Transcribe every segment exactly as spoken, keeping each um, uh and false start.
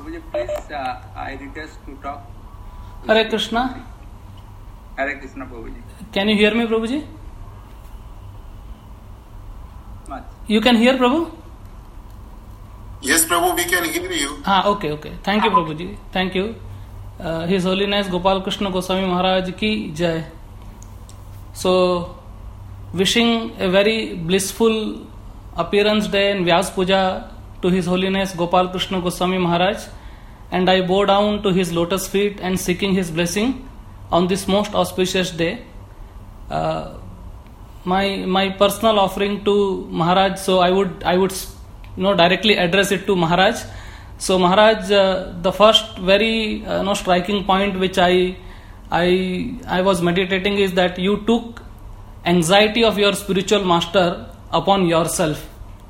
Prabhuji, please, uh, I request to talk. Hare Krishna. Hare Krishna, Prabhuji. Can you hear me, Prabhuji? Much. You can hear, Prabhu? Yes, Prabhu, we can hear you. Ah, okay, okay. Thank you, Prabhuji. Thank you. Uh, His Holiness Gopal Krishna Goswami Maharaj ki jai. So, wishing a very blissful appearance day in Vyas Puja to His Holiness Gopal Krishna Goswami Maharaj, and I bow down to his lotus feet and seeking his blessing on this most auspicious day. Uh, my my personal offering to Maharaj, so I would I would you know directly address it to Maharaj. So Maharaj, uh, the first very uh, you know striking point which I I I was meditating is that you took anxiety of your spiritual master upon yourself.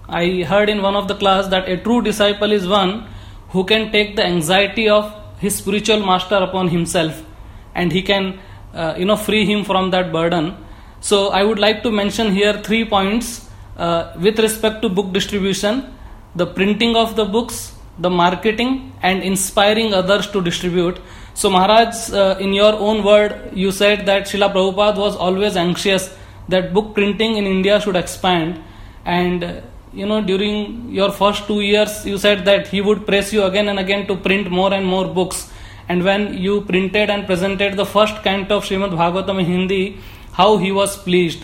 I heard in one of the class that a true disciple is one who can take the anxiety of his spiritual master upon himself, and he can uh, you know free him from that burden. So I would like to mention here three points uh, with respect to book distribution: the printing of the books, the marketing, and inspiring others to distribute. So Maharaj, uh, in your own word, you said that Srila Prabhupada was always anxious that book printing in India should expand, and uh, you know during your first two years you said that he would press you again and again to print more and more books. And when you printed and presented the first canto of Srimad Bhagavatam in Hindi, how he was pleased.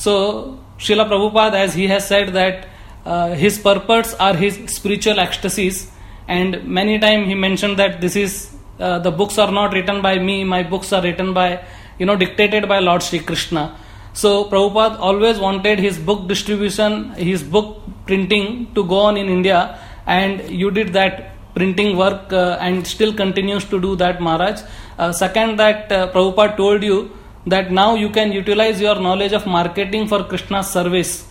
So Srila Prabhupada, as he has said that uh, his purports are his spiritual ecstasies, and many times he mentioned that this is uh, the books are not written by me, my books are written by, you know, dictated by Lord Sri Krishna. So Prabhupada always wanted his book distribution, his book printing to go on in India, and you did that printing work uh, and still continues to do that, Maharaj. Uh, second, that uh, Prabhupada told you that now you can utilize your knowledge of marketing for Krishna's service.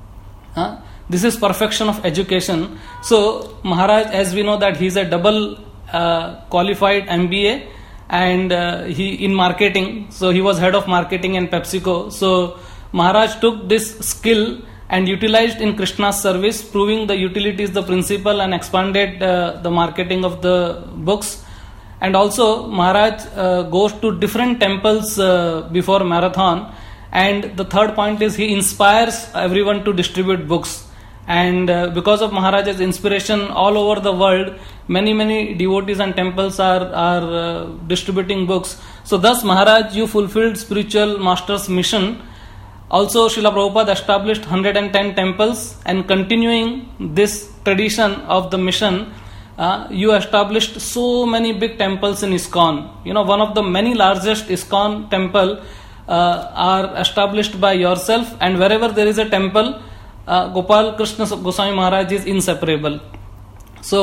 Huh? This is perfection of education. So Maharaj, as we know that he is a double uh, qualified M B A, and uh, he in marketing, so he was head of marketing in PepsiCo. So Maharaj took this skill and utilized in Krishna's service, proving the utility is the principle, and expanded uh, the marketing of the books. And also Maharaj uh, goes to different temples uh, before marathon. And the third point is he inspires everyone to distribute books. And uh, because of Maharaj's inspiration, all over the world, many many devotees and temples are are uh, distributing books. So thus Maharaj, you fulfilled spiritual master's mission. Also Srila Prabhupada established one hundred ten temples, and continuing this tradition of the mission, uh, you established so many big temples in ISKCON. You know, one of the many largest ISKCON temple uh, are established by yourself, and wherever there is a temple, Uh, Gopal Krishna Goswami Maharaj is inseparable. So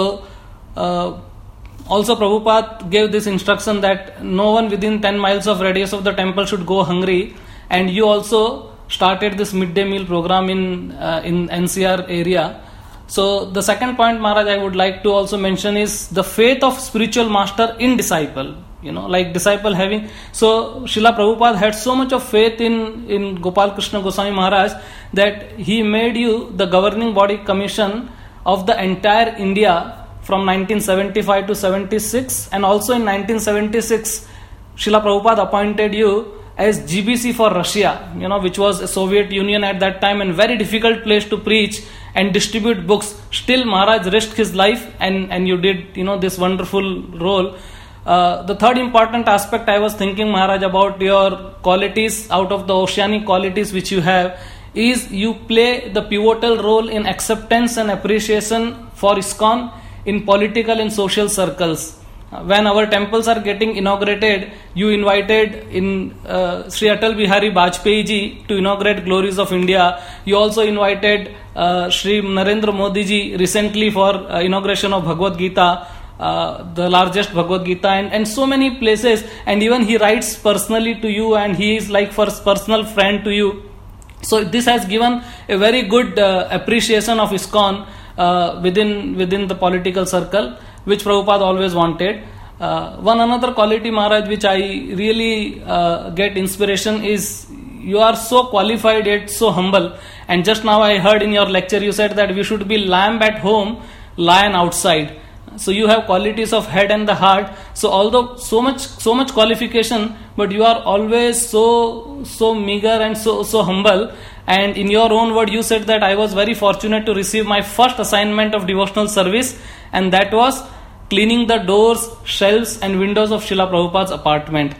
uh, also Prabhupada gave this instruction that no one within ten miles of radius of the temple should go hungry, and you also started this midday meal program in uh, in N C R area. So the second point, Maharaj, I would like to also mention is the faith of spiritual master in disciple. You know, like disciple having, so Srila Prabhupada had so much of faith in, in Gopal Krishna Goswami Maharaj that he made you the governing body commission of the entire India from nineteen seventy-five to seventy-six, and also in nineteen seventy-six Srila Prabhupada appointed you as G B C for Russia, you know, which was a Soviet Union at that time, and very difficult place to preach and distribute books. Still Maharaj risked his life, and, and you did, you know, this wonderful role. Uh, the third important aspect I was thinking, Maharaj, about your qualities, out of the oceanic qualities which you have, is you play the pivotal role in acceptance and appreciation for ISKCON in political and social circles. Uh, when our temples are getting inaugurated, you invited in uh, Sri Atal Bihari Vajpayee ji to inaugurate Glories of India. You also invited uh, Sri Narendra Modi ji recently for uh, inauguration of Bhagavad Gita. Uh, the largest Bhagavad Gita, and, and so many places, and even he writes personally to you, and he is like first personal friend to you. So this has given a very good uh, appreciation of ISKCON uh, within within the political circle, which Prabhupada always wanted. Uh, one another quality, Maharaj, which I really uh, get inspiration is you are so qualified yet so humble. And just now I heard in your lecture you said that we should be lamb at home, lion outside. So you have qualities of head and the heart. So although so much so much qualification, but you are always so so meager and so so humble. And in your own word, you said that I was very fortunate to receive my first assignment of devotional service, and that was cleaning the doors, shelves, and windows of Srila Prabhupada's apartment.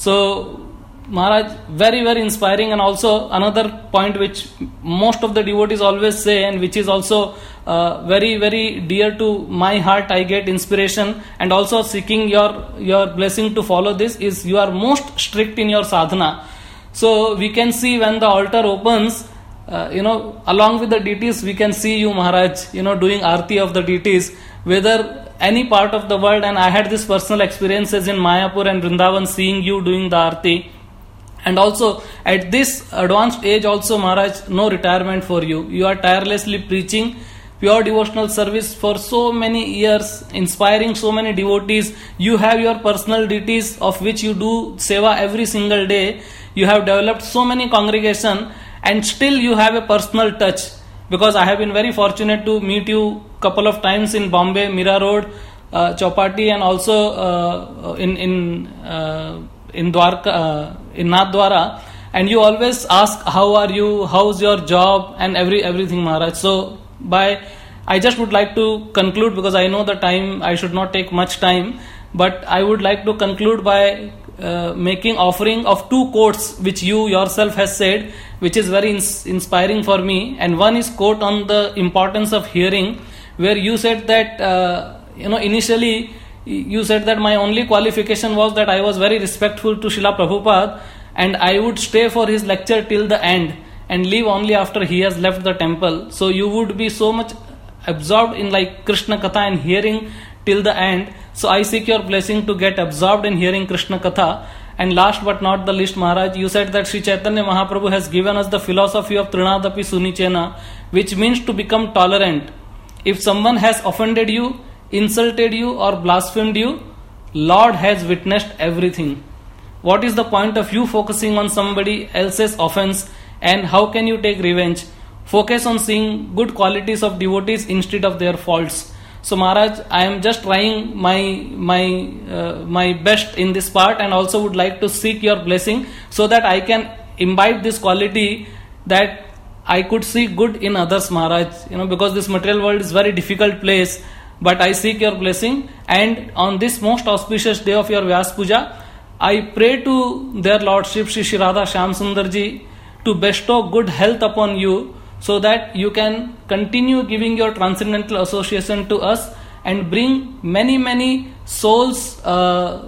So Maharaj, very very inspiring. And also another point which most of the devotees always say, and which is also uh, very very dear to my heart, I get inspiration and also seeking your your blessing to follow this, is you are most strict in your sadhana. So we can see when the altar opens, uh, you know, along with the deities, we can see you, Maharaj, you know, doing arti of the deities, whether any part of the world. And I had this personal experiences in Mayapur and Vrindavan, seeing you doing the arti. And also at this advanced age also, Maharaj, no retirement for you. You are tirelessly preaching pure devotional service for so many years, inspiring so many devotees. You have your personal deities of which you do seva every single day. You have developed so many congregation, and still you have a personal touch. Because I have been very fortunate to meet you couple of times in Bombay, Mira Road, uh, Chowpatty, and also uh, in in uh, in Dwarka, uh, in Nathdwara, and you always ask how are you, how's your job, and every everything, Maharaj. So by I just would like to conclude, because I know the time, I should not take much time, but I would like to conclude by uh, making offering of two quotes which you yourself has said, which is very ins- inspiring for me. And one is quote on the importance of hearing, where you said that uh, you know initially you said that my only qualification was that I was very respectful to Srila Prabhupada, and I would stay for his lecture till the end and leave only after he has left the temple. So you would be so much absorbed in like Krishna Katha and hearing till the end. So I seek your blessing to get absorbed in hearing Krishna Katha. And last but not the least, Maharaj, you said that Sri Chaitanya Mahaprabhu has given us the philosophy of Trinadapi Sunichena, which means to become tolerant. If someone has offended you, insulted you, or blasphemed you, Lord has witnessed everything. What is the point of you focusing on somebody else's offense, and how can you take revenge? Focus on seeing good qualities of devotees instead of their faults. So Maharaj, I am just trying my my uh, my best in this part, and also would like to seek your blessing so that I can imbibe this quality, that I could see good in others, Maharaj. You know, because this material world is very difficult place, but I seek your blessing. And on this most auspicious day of your Vyas Puja, I pray to their Lordship Shri Shri Radha Shyam Sundarji to bestow good health upon you, so that you can continue giving your transcendental association to us and bring many many souls uh,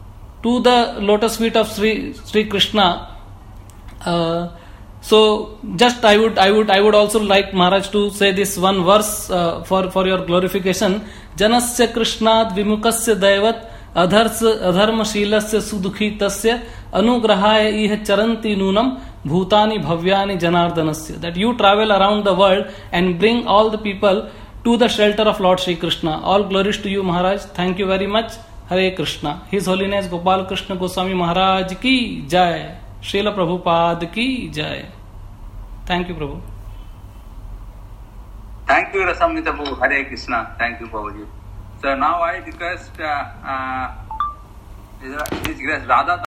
to the lotus feet of Sri Sri Krishna. Uh, so just I would I would I would also like, Maharaj, to say this one verse uh, for for your glorification. Janasya Krishnad vimukasya daivat adhars adharmashīlasya sudukhitasya anugrahaya iha charanti nunam bhutani bhavyani janardanasya. That you travel around the world and bring all the people to the shelter of Lord Shri Krishna. All glories to you, Maharaj. Thank you very much. Hare Krishna. His Holiness Gopal Krishna Goswami Maharaj ki jai. Srila Prabhupada ki jai. Thank you, Prabhu. Thank you, Rasamrita Prabhu. Hare Krishna. Thank you, Prabhuji. So now I request uh, uh, His Grace Radha